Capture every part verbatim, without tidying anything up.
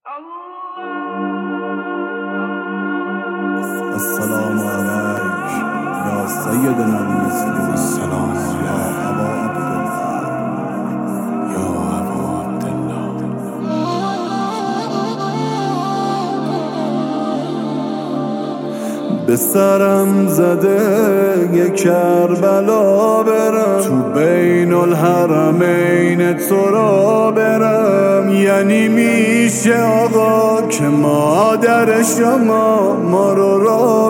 السلام عليك يا سيدنا المسلم. السلام يا أبا عبد الله، يا أبا عبد الله. به سرم زده یه کربلا برم، تو بین الحرمین تو را برم. یعنی میشه آقا که مادر شما ما رو را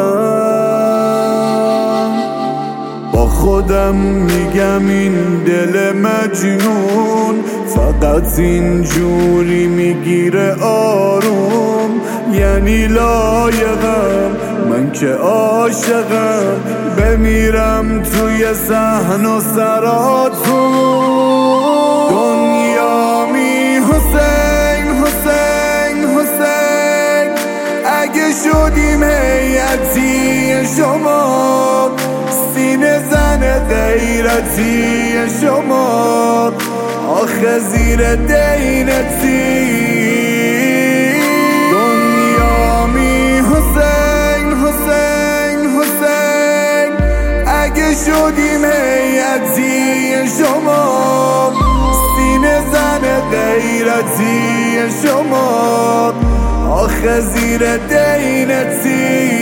بدم. با خودم میگم این دل مجنون فقط اینجوری میگیره آروم. یعنی لایقم من که عاشقم بمیرم توی صحن و سراتون. دنیامی حسین حسین حسین، اگه شدیم هیئتی شما، سینه زن غیرتی شما، آخه زیر دینتی. شدیم هیئتی شما، سینه زن غیرتی شما، آخه زیر دینتی.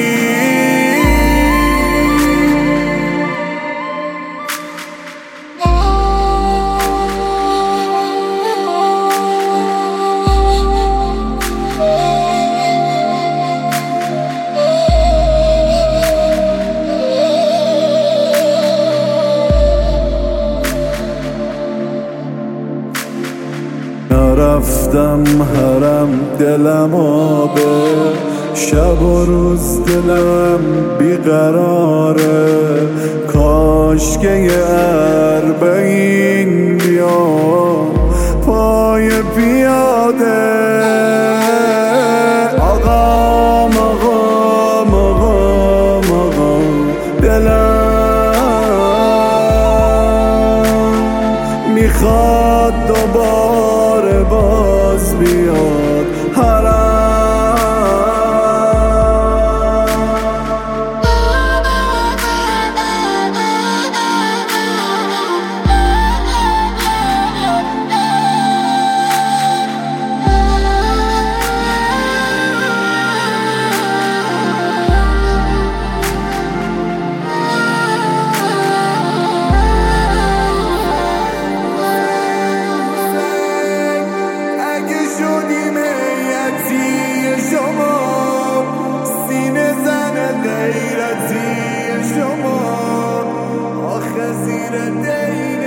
رفتم حرم دلم آبه، شب و روز دلم بیقراره. کاش که یه اربعین بیام پای پیاده. آقا آقا آقا آقا دلم میخواد دوباره باز بیاد حرم. غیرتی شما، آخه زیر دین